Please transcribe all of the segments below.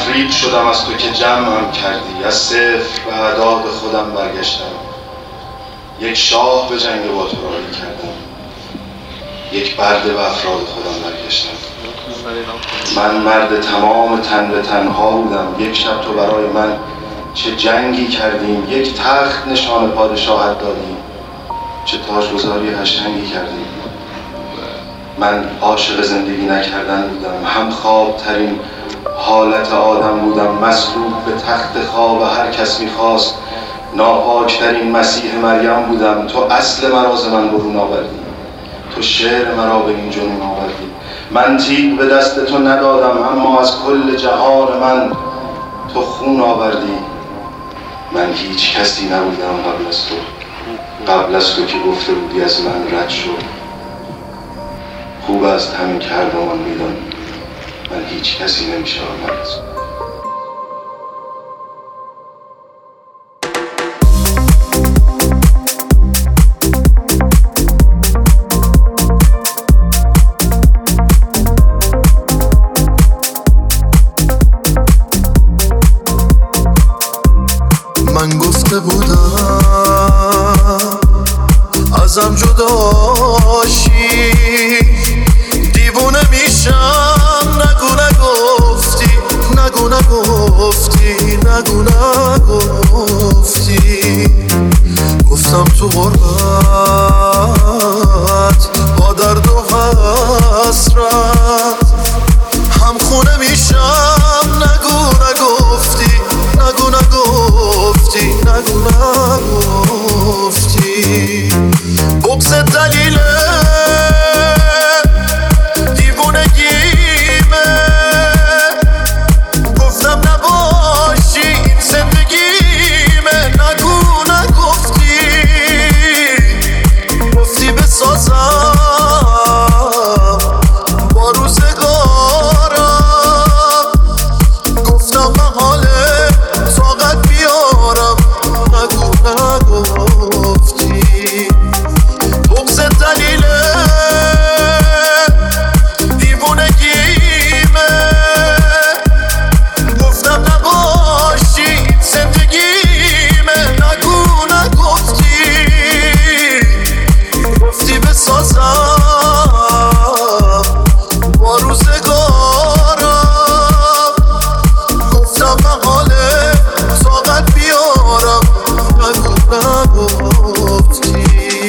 تفریق شدم از تو که جمعم کردی، از صفر به اعداد خودم برگشتم. یک شاه به جنگ با تو راهی کردم، یک برده به افراد خودم برگشتم. من مرد تمام تن به تنها بودم، یک شب تو برای من چه جنگی کردیم، یک تخت نشان پادشاهت دادیم، چه تاجگذاری قشنگی کردیم. من عاشق زندگی نکردن بودم، هم خواب ترین حالت آدم بودم، مصلوب به تخت خواب هر کس میخواست، ناپاکترین مسیح مریم بودم. تو اصل مرا ز من برون آوردی، تو شعر مرا به این جنون آوردی. من تیغ به دست تو ندادم، اما از کل جهان من تو خون آوردی. من هیچ کسی نبودم قبل از تو که گفته بودی از من رد شو. خوب است همین که هر دومان میدان من هیچ کسی نمیشه آمد از تو. من گفته بودم ازم جداشی، دیوونه میشم، نگو نگفتی، نگو نگفتی، نگو نگفتی. گفتم تو غربت با درد و حسرت هم خونه میشم، نگو نگفتی، نگو نگفتی، نگو نگفتی. بغض دلیل دیوونگیمه، گفتم نباشی این زندگیمه، نگو نگفتی. گفتی بسازم با روزگارم، گفتم محاله طاقت بیارم، نگو نگفتی. بغض دلیل دیوونگیمه، گفتم نباشی این زندگیمه، نگو نگفتی. گفتی بسازم با روزگارم، گفتم محاله طاقت بیارم، نگو نگفتی.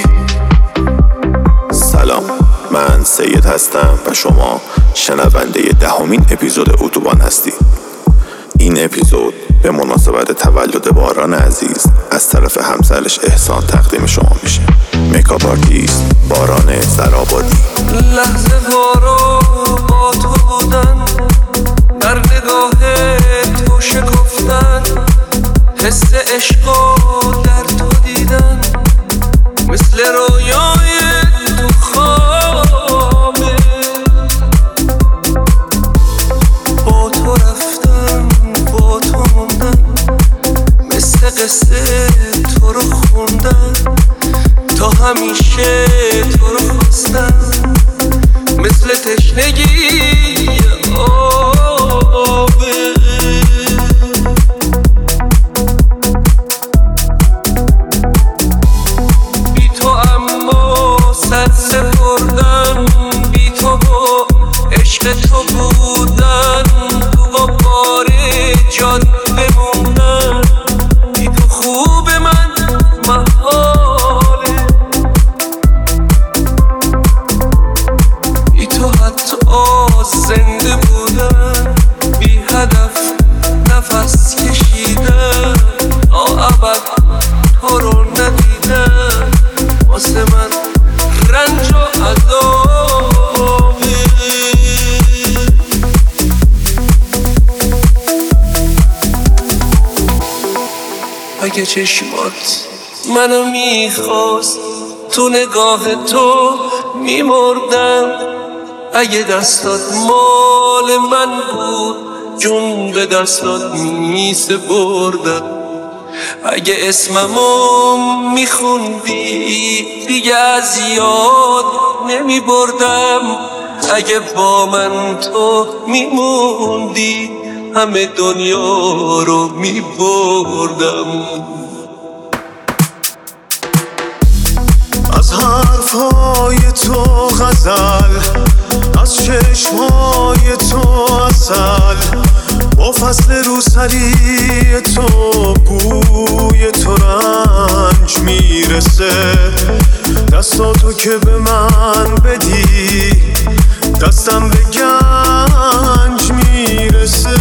سلام، من سید هستم و شما شنونده 10مین اپیزود اتوبان هستید. این اپیزود به مناسبت تولد باران عزیز از طرف همسرش احسان تقدیم شما میشه. میکاپ آرتیست باران سرآبادی. لحظه وارو با تو بودن، در نگاه تو شکفتن، حس عشقو در تو دیدن، مثل رویای تو خوابه. با تو رفتم، با تو موندم، مثل قصه تو رو خوندم، تا همیشه تو رو خواستم، مثل تشنگی آبه. بی تو اما سر سپردم، بی تو با عشق تو بودن، تو با بار جان بموندن. بی تو خوب من محاله، بی تو حتی زنده بودن، بی هدف نفس کشیدن، تا ابد تو رو ندیدن، واسه من رنج و عذابه. اگه چشمات منو میخواست، تو نگاه تو میمردم. اگه دستات مال من بود، جون به دستات میسپردم. اگه اسممو میخوندی، دیگه از یاد نمیبردم. اگه با من تو میموندی، همه دنیا رو میبردم. از حرفای تو غزل، از چشمای تو عسل، با فصل روسری تو بوی تو رنج میرسه. دستاتو که به من بدی دستم به گنج میرسه.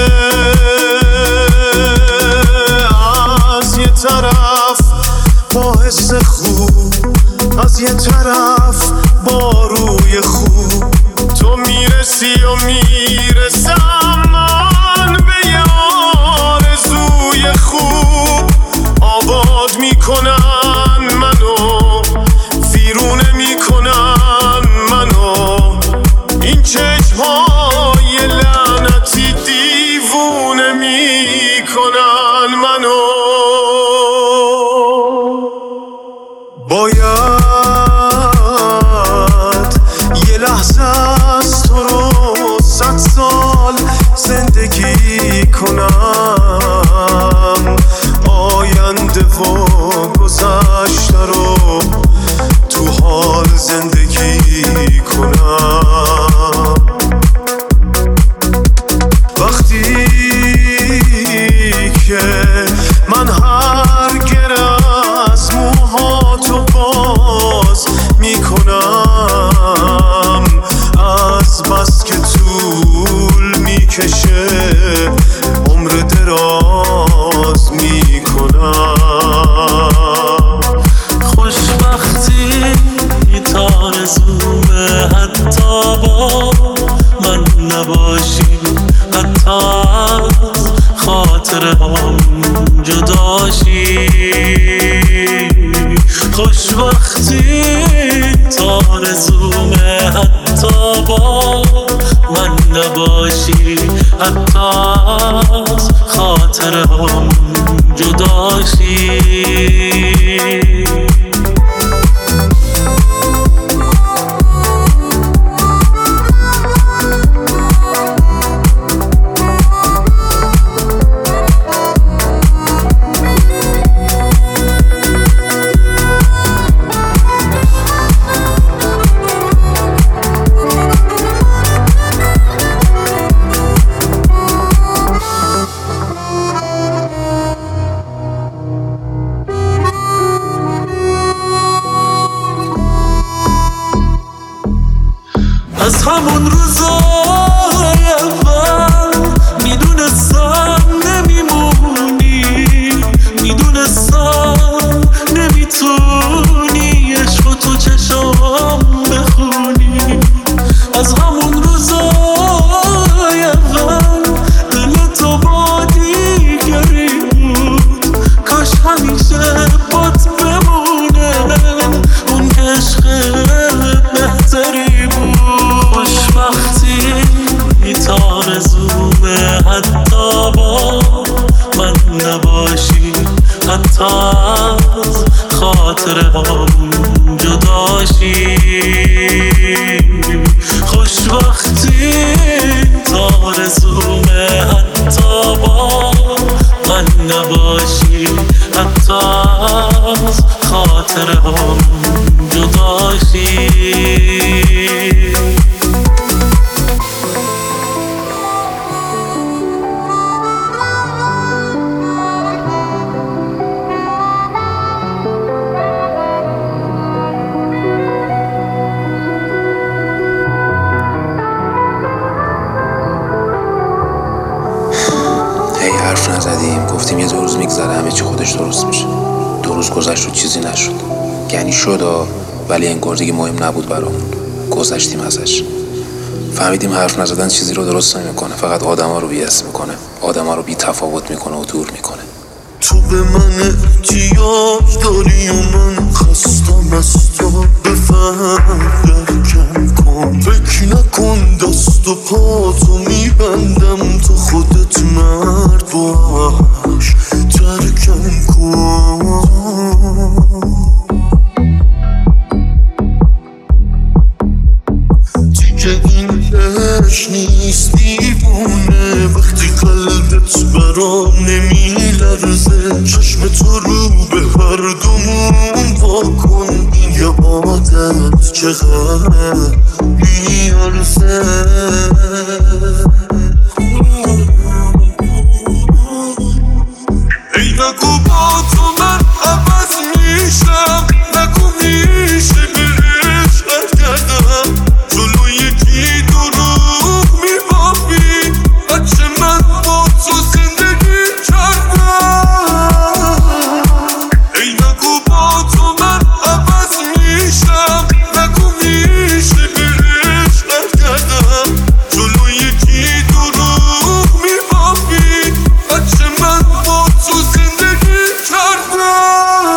از یه طرف با حس خوب، از یه طرف با روی خوب، تو میرسی و میرسم من به یه آرزوی خوب. آباد میکنن منو، ویرونه میکنن منو، این چشمای لعنتی دیوونه میکنن منو. باید یه لحظه از تو رو 100 سال زندگی کنم، آینده و گذشته رو تو حال زندگی کنم. وقتی که من هر گره از موهاتو باز میکنم، از بس که طول میکشه عمر دراز میکنم. خوشبختی آرزومه حتی با من نباشی، حتی از خاطره هم جداشی. خوشبختی آرزومه حتی با من نباشی، حتی از خاطره هم جداشی. از همون روزای اول میدونستم نمیمونی، میدونستم نمیتونی عشق تو چشام بخونی. از همون روزای اول دل تو با دیگری بود، کاش همیشه بات بمونه اون عشق بهتری بود. خوشبختی آرزومه حتی با من نباشی، حتی از خاطره هم جداشی. خوشبختی آرزومه حتی با من نباشی، حتی از خاطره هم جداشی. حرف نزدیم، گفتیم یه 2 روز میگذره همه چی خودش درست میشه. 2 روز گذشت و چیزی نشد. یعنی شد ولی انگار دیگه مهم نبود برامون. گذشتیم ازش. فهمیدیم حرف نزدن چیزی رو درست نمیکنه، فقط آدما رو بی‌حس میکنه، آدما رو بی تفاوت میکنه و دور میکنه. تو به من احتیاج داری و من خستم از تو، بفهم درکم کن، فکر نکن دست و پا تو میبندم، تو خودت مرد باش ترکم کن. که این عشق نیست دیوونه، وقتی قلبت برام نمیلرزه، چشم تو رو به هر دومون واکن، این یه عادت چقدر میارزه. ای نگو با تو من عوض میشم، نگو میشه به عشقت کردم، جلو یکی دروغ میبافی، بچه من با تو زندگی کردم. ای نگو با تو من عوض میشم، نگو میشه به عشقت کردم، جلو یکی دروغ میبافی، بچه من با تو زندگی کردم.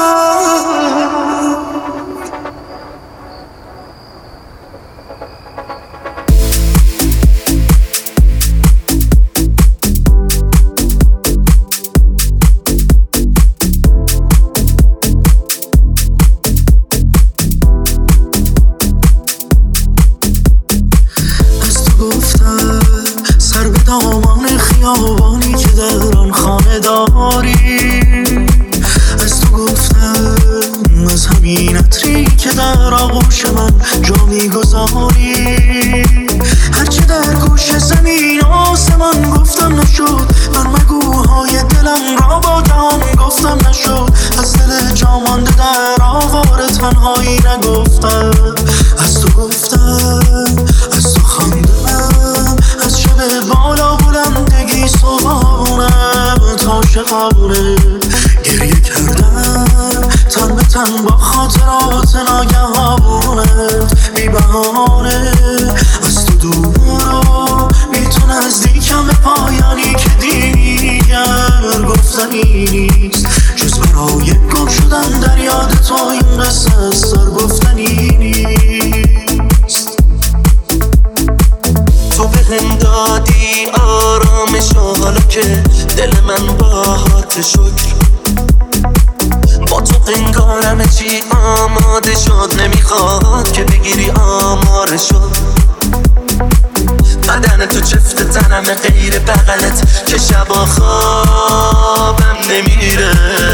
از تو گفتم سر به دامان خیابانی که در آن خانه داری، از تو گفتم از همین عطری که در آغوش من جا میگذاری، هرچه در گوش زمین آسمان گفتم نشد، من مگوهای دلم را با جهان گفتم نشد، از دل جا مانده در آوار تنهایی نگفتم. از تو گفتم، از تو خواندم، از شب بالا بلندگی صبحانم تا شقابونه گریه کردم، تن به تن با خاطرات ناگهانت بی بهانه. از تو دورم بی تو نزدیکم به پایانی که دیگر گفتنی نیست، جز برای گم شدن در یاد تو این قصه از سر گفتنی نیست. تو بهم دادی آرامش و حالا که دل من باهات شکر، با تو انگارم چی آماده شد، نمیخواد که بگیری آمارشو. بدن تو چفت تنم غیر بغلت که شبا خوابم نمیره،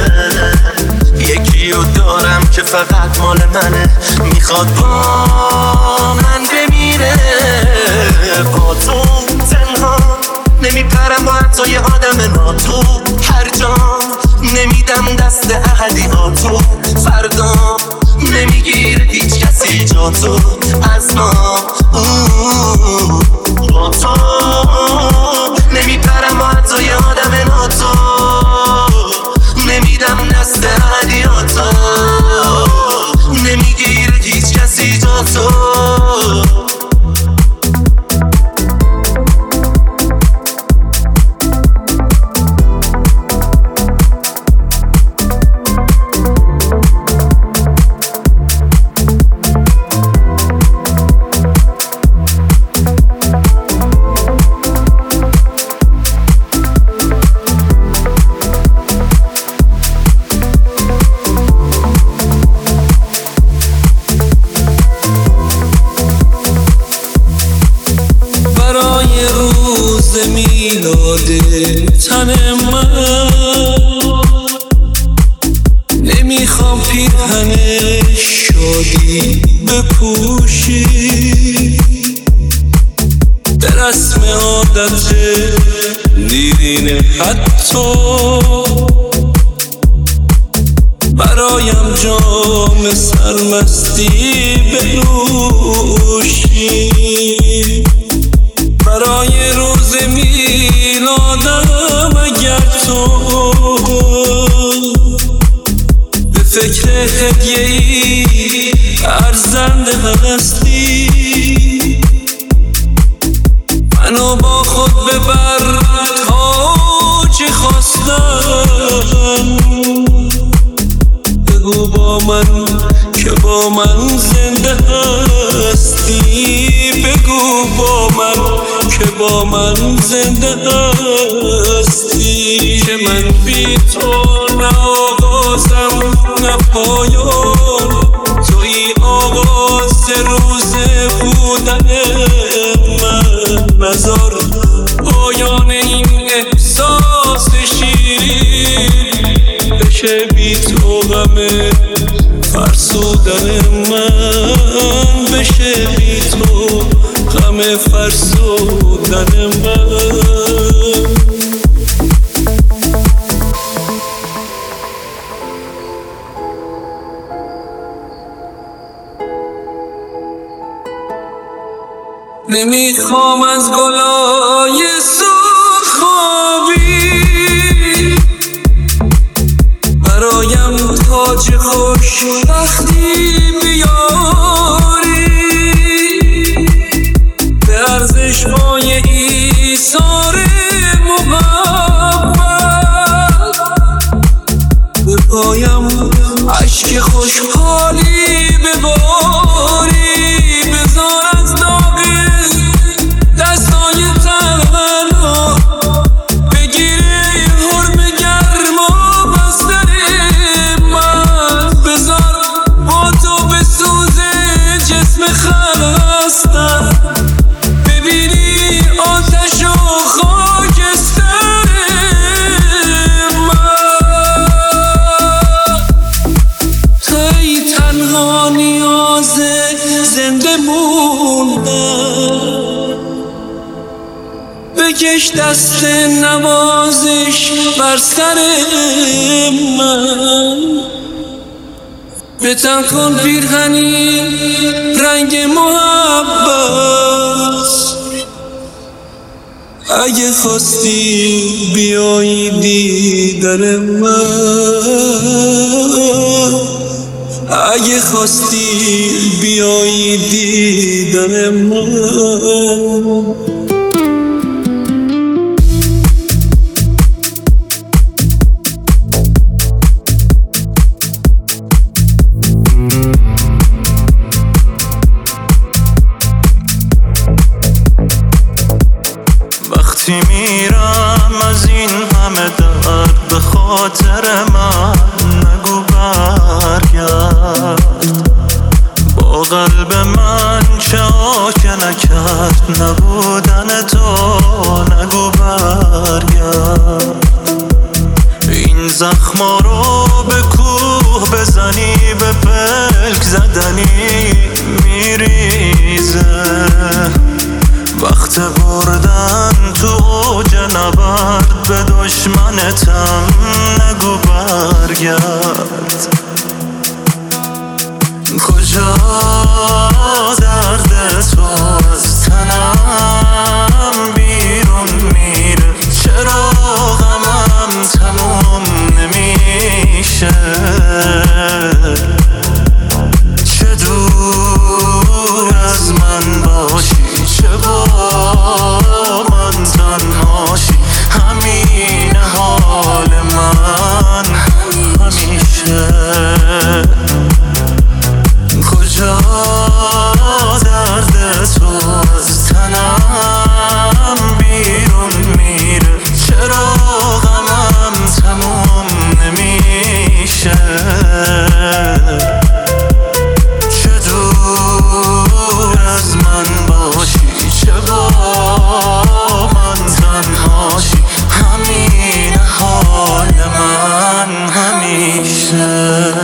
یکی رو دارم که فقط مال منه، میخواد با من بمیره. با تو تنها نمیپرم با حتی یه آدم ناتو، هر جا نمیدم دست احدیاتو، فردا نمیگیره هیچ کسی جا تو از ما. با تو نمیپرم با حتی یه آدم ناتو، نمیدم دست احدیاتو، نمیگیره هیچ کسی جا تو. برای روز میلاد تن من نمیخوام پیرهن شادی بپوشی، به رسم عادت دیرین حتی برایم جام سرمستی بنوشی. برای روز میلادم اگر تو به فکر هدیه‌ای ارزنده هستی، منو با خود ببر تا چه خواستم، بگو با من که با من زنده هستی، بگو با من که با من زنده هستی، که من بی تو نه آغازم نه پایان، توی آغاز روز بودنه. نزار پایان این احساس شیرین بشه بی تو غم فرسودن من، بشه بی تو غم فرسودن من. نمیخوام از گلای سرخ خوابی، برایم تاج خوشبختی بیاری، به ارزش‌های ایثار محبت به پایم عشق خوشحالی بباری، بذار از داغ دستای تنها بگیره حرم گرما بستر من، بذار با تو بسوزه جسم خستم، ببینی آتش و خاکستر من. ای تنها نیاز زنده موندن، بکش دست نوازش بر سر من، به تن کن پیرهنی رنگ محبت، اگه خواستی بیایی دیدن من، اگه خواستی بیایی دیدن من. وقتی میرم از این همه درد به خاطر من نگو برگرد، با قلب من چه آکه نکرد نبودن تو نگو برگرد. این زخما رو به کوه بزنی به پلک زدنی میریزه، وقت بردن تو اوج نبرد به دشمنتم نگو برگرد. کجا درد تو از تنم بیرون میره، چرا غمم تموم نمیشه، چه دور از من باشی چه با من تنهاشی، همین حال من همیشه. کجا درد تو از تنم بیرون میره، چرا غمم تموم نمیشه، چه دور از من باشی چه با من تنهاشی، همین حال من همیشه.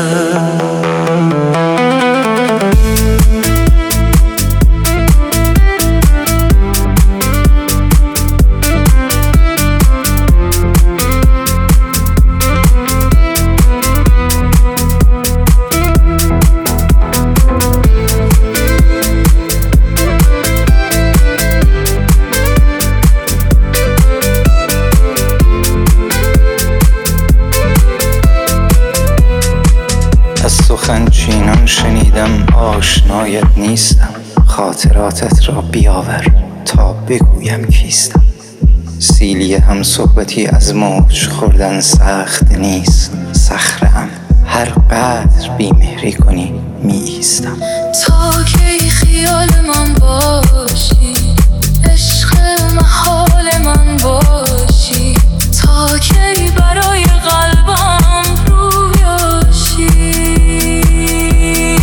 از سخنچینان شنیدم آشنایت نیستم، خاطراتت را بیاور تا بگویم کیستم. سیلی هم صحبتی از موج خوردن سخت نیست، صخره‌ام هر قدر بیمهری کنی می ایستم. تا کی خیال من باشی، عشق محال من باشی، تا کی برای قلبم رویاشی.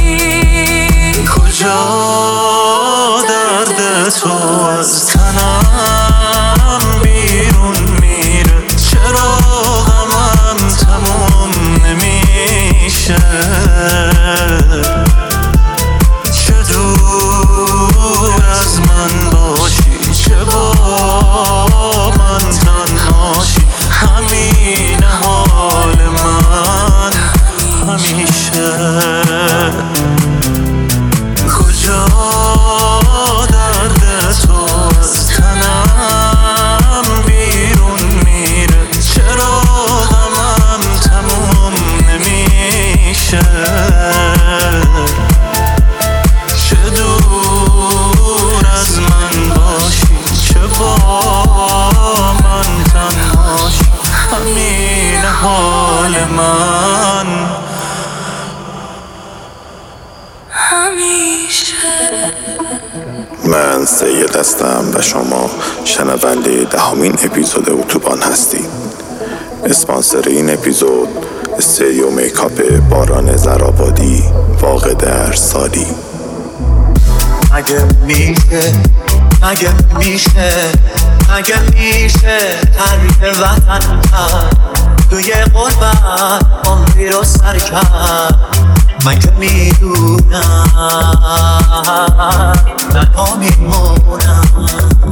کجا درد تو از تنم من سید هستم و شما شنونده 10مین اپیزود اتوبان هستید. اسپانسر این اپیزود استریو میکاپ باران زرآبادی واقع در سالی. مگه میشه ترک وطن کرد توی غربت عمری رو سر کرد. من که میدونم تنها میمونم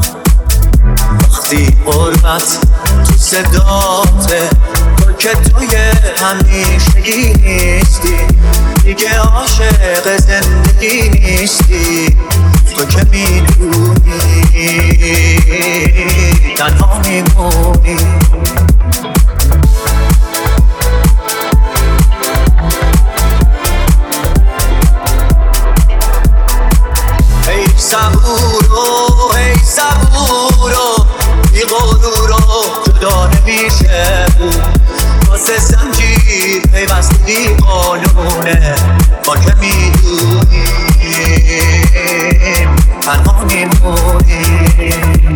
وقتی غربت تو صداته، تو که توی همیشگی نیستی، دیگه عاشق زندگی نیستی. تو که میدونی تنها میمونی. ای صبورو بی غرورو جدا نمیشه بود، واسه زنجیر پیوستگی قانونه. ما که میدونیم تنها میمونیم.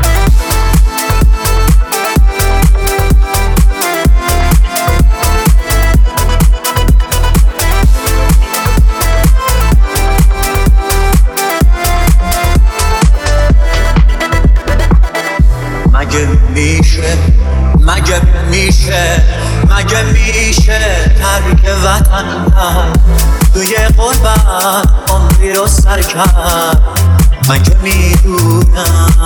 مگه میشه ترک وطن کرد توی غربت عمری رو سر کرد. من که میدونم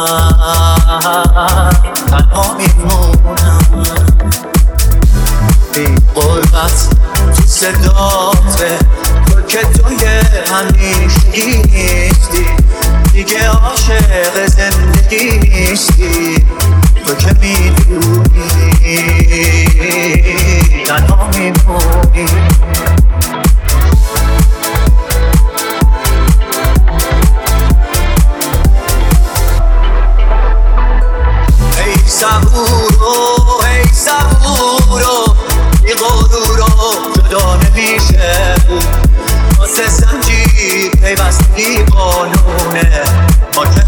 تنها میمونم. این غربت تو صداته، تو که توی همیشگی نیستی، دیگه عاشق زندگی نیستی. تو که میدونی تنها میمونی. ای صبورو بی غرورو جدا نمیشه بود، واسه زنجیر پیوستگی قانونه. ما که